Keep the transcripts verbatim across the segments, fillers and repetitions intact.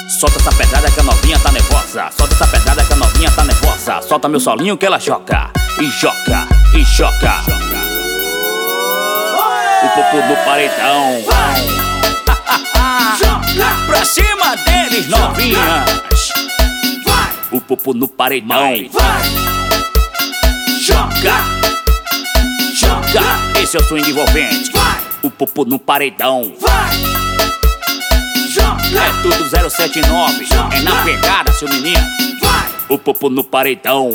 Solta essa pedrada que a novinha tá nervosa. Solta essa pedrada que a novinha tá nervosa. Solta meu solinho que ela choca. E choca, e choca. O popo no paredão. Pra cima deles, novinhas. O popo no paredão. Choca, choca. Esse é o swing envolvente. O popo no paredão. É tudo zero sete nove. É na pegada, seu menino. O popo no paredão.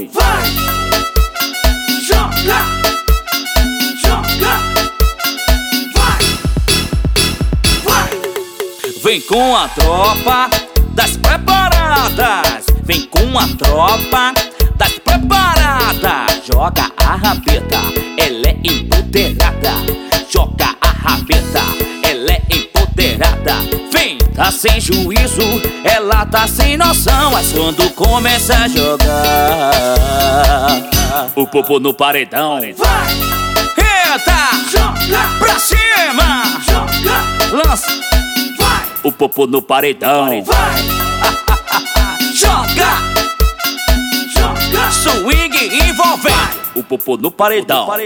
Joga, joga, vai, vai. Vem com a tropa das preparadas. Vem com a tropa das preparadas. Joga a rabeta, ela é empoderada. Joga a rabeta, ela é empoderada. Vem, tá sem juízo, ela tá sem noção. Mas quando começa a jogar, o popo no paredão. Vai, entra, joga, pra cima, joga, lança, vai. O popo no paredão. Vai, joga, joga, swing envolvente. O popo no paredão. Vai,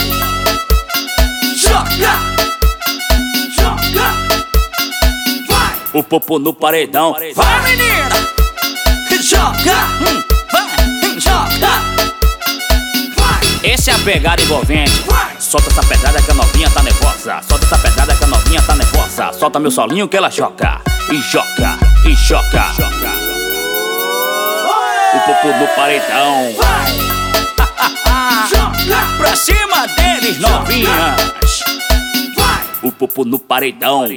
joga, joga, vai. O popo no paredão. Vai, menina, joga, hum, vai, joga. Essa é a pegada envolvente. Solta essa pedrada que a novinha tá nervosa. Solta essa pedrada que a novinha tá nervosa. Solta meu solinho que ela choca. E choca, e choca. O popo no paredão. Pra cima deles, novinhas. O popo no paredão.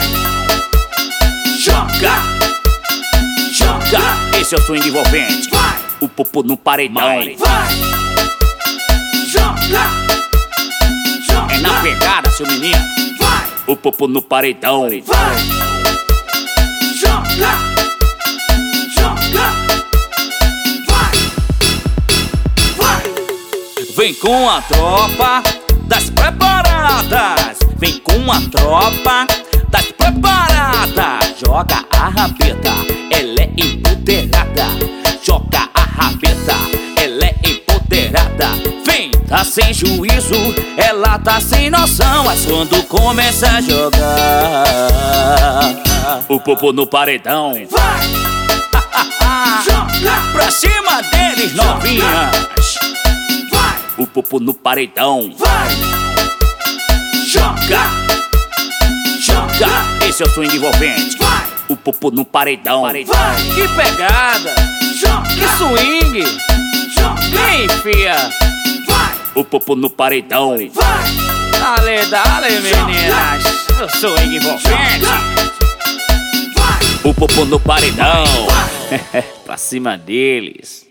Choca, choca. Esse é o swing envolvente. O popo no paredão. É na pegada, seu menino. Vai. O popo no paredão. Vai. Joga, joga, vai, vai. Vem com a tropa das preparadas. Vem com a tropa das preparadas. Joga a rabeta, ela é empoderada. Joga a rabeta, ela é empoderada. Vem, tá sem juízo, ela tá sem noção. Mas quando começa a jogar, o popo no paredão. Vai, joga, pra cima deles, novinhas. Vai, o popo no paredão. Vai, joga, joga. Esse é o swing envolvente. Vai, o popo no paredão. Vai, que pegada, joga, que swing. Vem, fia. O popo no paredão. Vai, dale, dale, meninas. Eu sou envolvente. O popo no paredão. Pra cima deles.